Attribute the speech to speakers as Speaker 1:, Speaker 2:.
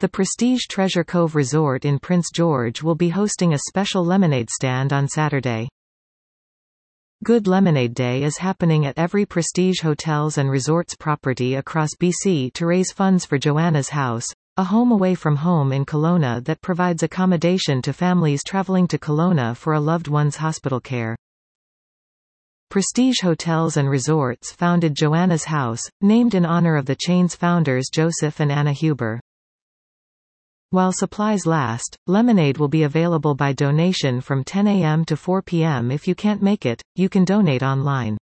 Speaker 1: The Prestige Treasure Cove Resort in Prince George will be hosting a special lemonade stand on Saturday. Good Lemonade Day is happening at every Prestige Hotels and Resorts property across BC to raise funds for Joanna's House, a home away from home in Kelowna that provides accommodation to families traveling to Kelowna for a loved one's hospital care. Prestige Hotels and Resorts founded Joanna's House, named in honor of the chain's founders Joseph and Anna Huber. While supplies last, lemonade will be available by donation from 10 a.m. to 4 p.m. If you can't make it, you can donate online.